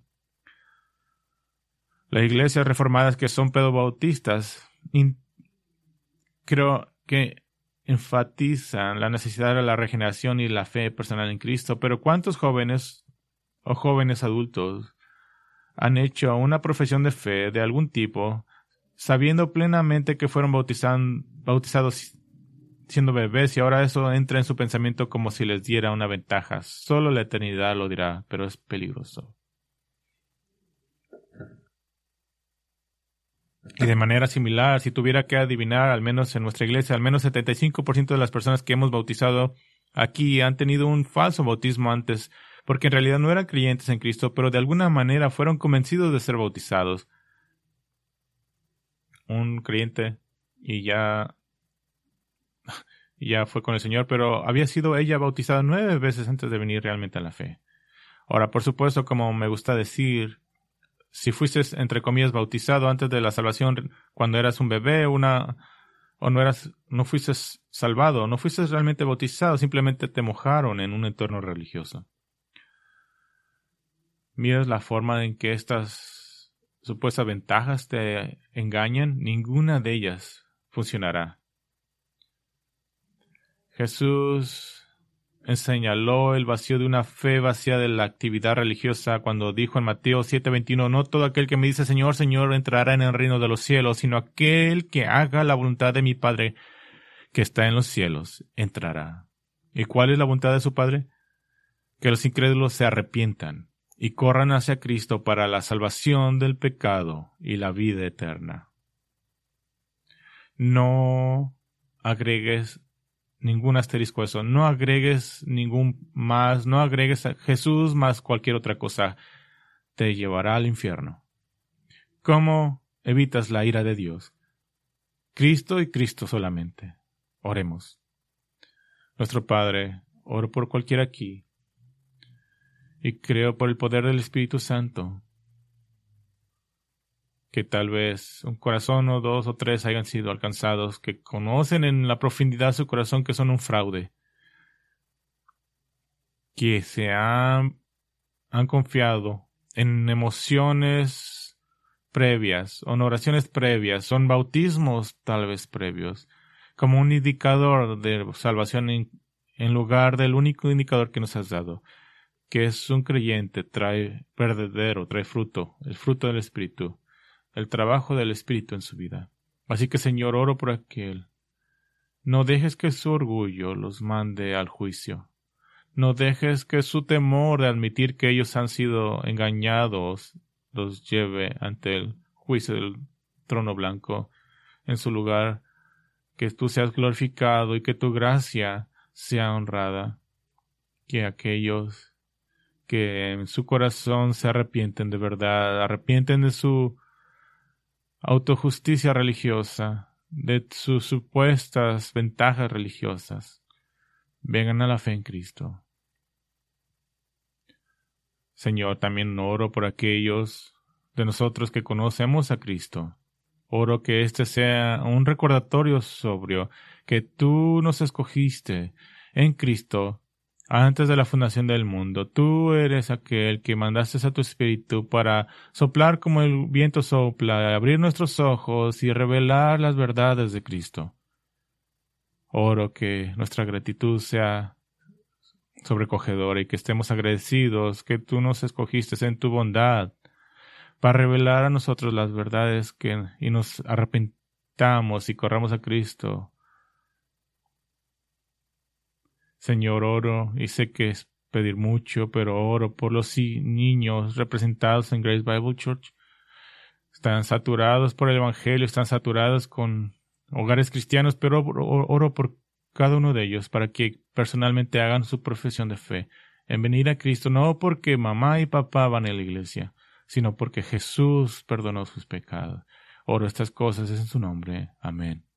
Las iglesias reformadas que son pedobautistas in- creo que enfatizan la necesidad de la regeneración y la fe personal en Cristo, pero ¿cuántos jóvenes o jóvenes adultos han hecho una profesión de fe de algún tipo, sabiendo plenamente que fueron bautizan, bautizados siendo bebés, y ahora eso entra en su pensamiento como si les diera una ventaja? Solo la eternidad lo dirá, pero es peligroso. Y de manera similar, si tuviera que adivinar, al menos en nuestra iglesia, al menos setenta y cinco por ciento de las personas que hemos bautizado aquí han tenido un falso bautismo antes, porque en realidad no eran creyentes en Cristo, pero de alguna manera fueron convencidos de ser bautizados. Un creyente y ya, y ya fue con el Señor, pero había sido ella bautizada nueve veces antes de venir realmente a la fe. Ahora, por supuesto, como me gusta decir, si fuiste, entre comillas, bautizado antes de la salvación cuando eras un bebé, una, o no eras, no fuiste salvado, no fuiste realmente bautizado, simplemente te mojaron en un entorno religioso. miras la forma en que estas supuestas ventajas te engañan, ninguna de ellas funcionará. Jesús señaló el vacío de una fe vacía de la actividad religiosa cuando dijo en Mateo siete veintiuno, no todo aquel que me dice Señor, Señor entrará en el reino de los cielos, sino aquel que haga la voluntad de mi Padre que está en los cielos entrará. ¿Y cuál es la voluntad de su Padre? Que los incrédulos se arrepientan y corran hacia Cristo para la salvación del pecado y la vida eterna. No agregues ningún asterisco a eso. No agregues ningún más. No agregues a Jesús más cualquier otra cosa. Te llevará al infierno. ¿Cómo evitas la ira de Dios? Cristo y Cristo solamente. Oremos. Nuestro Padre, oro por cualquiera aquí. Y creo por el poder del Espíritu Santo que tal vez un corazón o dos o tres hayan sido alcanzados, que conocen en la profundidad de su corazón que son un fraude, que se han, han confiado en emociones previas, en oraciones previas, son bautismos tal vez previos, como un indicador de salvación en, en lugar del único indicador que nos has dado, que es un creyente, trae verdadero, trae fruto, el fruto del Espíritu, el trabajo del Espíritu en su vida. Así que, Señor, oro por aquel. No dejes que su orgullo los mande al juicio. No dejes que su temor de admitir que ellos han sido engañados los lleve ante el juicio del trono blanco. En su lugar, que tú seas glorificado y que tu gracia sea honrada. Que aquellos que en su corazón se arrepienten de verdad, arrepienten de su autojusticia religiosa, de sus supuestas ventajas religiosas, vengan a la fe en Cristo. Señor, también oro por aquellos de nosotros que conocemos a Cristo. Oro que este sea un recordatorio sobrio, que tú nos escogiste en Cristo antes de la fundación del mundo. Tú eres aquel que mandaste a tu Espíritu para soplar como el viento sopla, abrir nuestros ojos y revelar las verdades de Cristo. Oro que nuestra gratitud sea sobrecogedora y que estemos agradecidos que tú nos escogiste en tu bondad para revelar a nosotros las verdades que, y nos arrepentamos y corramos a Cristo. Señor, oro, y sé que es pedir mucho, pero oro por los niños representados en Grace Bible Church. Están saturados por el Evangelio, están saturados con hogares cristianos, pero oro por cada uno de ellos para que personalmente hagan su profesión de fe en venir a Cristo, no porque mamá y papá van a la iglesia, sino porque Jesús perdonó sus pecados. Oro estas cosas en su nombre. Amén.